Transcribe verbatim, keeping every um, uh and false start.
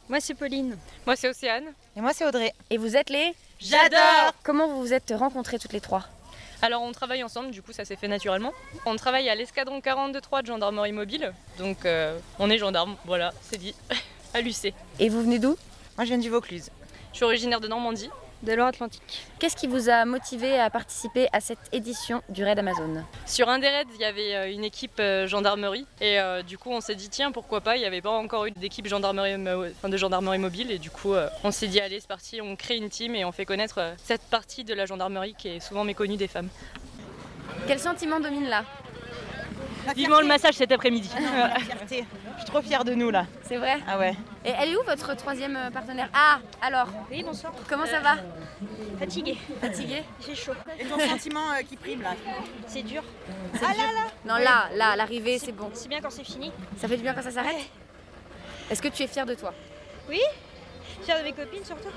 Moi c'est Pauline. Moi c'est Océane. Et moi c'est Audrey. Et vous êtes les J'adore. Comment vous vous êtes rencontrées toutes les trois? Alors on travaille ensemble, du coup ça s'est fait naturellement. On travaille à l'escadron quarante-deux-trois de gendarmerie mobile, donc euh, on est gendarme, voilà, c'est dit, à l'U C. Et vous venez d'où? Moi je viens du Vaucluse. Je suis originaire de Normandie. De Loire-Atlantique. Qu'est-ce qui vous a motivé à participer à cette édition du Raid Amazon? Sur un des raids, il y avait euh, une équipe euh, gendarmerie et euh, du coup on s'est dit tiens pourquoi pas, il n'y avait pas encore eu d'équipe gendarmerie, euh, enfin, de gendarmerie mobile et du coup euh, on s'est dit allez c'est parti, on crée une team et on fait connaître euh, cette partie de la gendarmerie qui est souvent méconnue des femmes. Quel sentiment domine là? Vivement le massage cet après-midi. La fierté. Je suis trop fière de nous là. C'est vrai? Ah ouais. Et elle est où votre troisième partenaire? Ah, alors, Oui, bonsoir. comment ça va? Fatiguée. Fatiguée? J'ai chaud. Et ton sentiment euh, qui prime là? C'est dur. Ah là là! Non, là, là, l'arrivée, c'est bon. C'est bien quand c'est fini. Ça fait du bien quand ça s'arrête? Est-ce que tu es fière de toi? Oui. Fière de mes copines surtout.